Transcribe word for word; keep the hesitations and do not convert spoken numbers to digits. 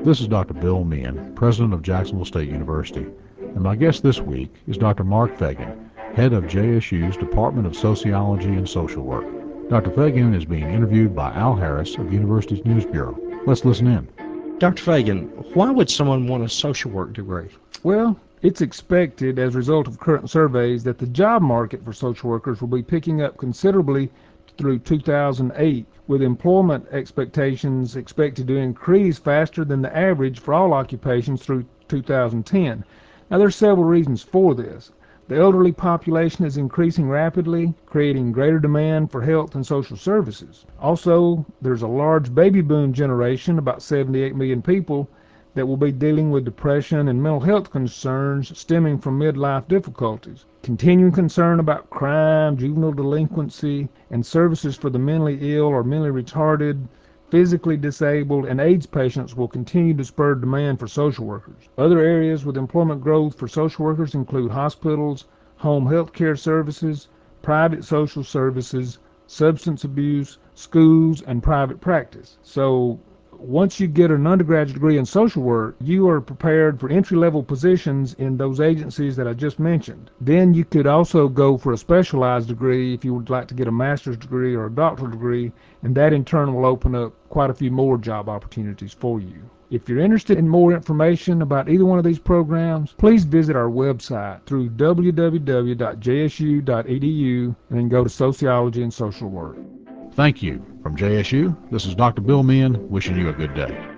This is Doctor Bill Meehan, President of Jacksonville State University, and my guest this week is Doctor Mark Fagan, Head of J S U's Department of Sociology and Social Work. Doctor Fagan is being interviewed by Al Harris of the university's News Bureau. Let's listen in. Doctor Fagan, why would someone want a social work degree? Well, it's expected as a result of current surveys that the job market for social workers will be picking up considerably through two thousand eight, with employment expectations expected to increase faster than the average for all occupations through two thousand ten. Now, there are several reasons for this. The elderly population is increasing rapidly, creating greater demand for health and social services. Also, there's a large baby boom generation, about seventy-eight million people, that will be dealing with depression and mental health concerns stemming from midlife difficulties. Continuing concern about crime, juvenile delinquency, and services for the mentally ill or mentally retarded, physically disabled, and AIDS patients will continue to spur demand for social workers. Other areas with employment growth for social workers include hospitals, home health care services, private social services, substance abuse, schools, and private practice. So once you get an undergraduate degree in social work, you are prepared for entry-level positions in those agencies that I just mentioned. Then you could also go for a specialized degree if you would like to get a master's degree or a doctoral degree, and that in turn will open up quite a few more job opportunities for you. If you're interested in more information about either one of these programs, please visit our website through w w w dot j s u dot e d u and then go to Sociology and Social Work. Thank you. From J S U, this is Doctor Bill Meehan wishing you a good day.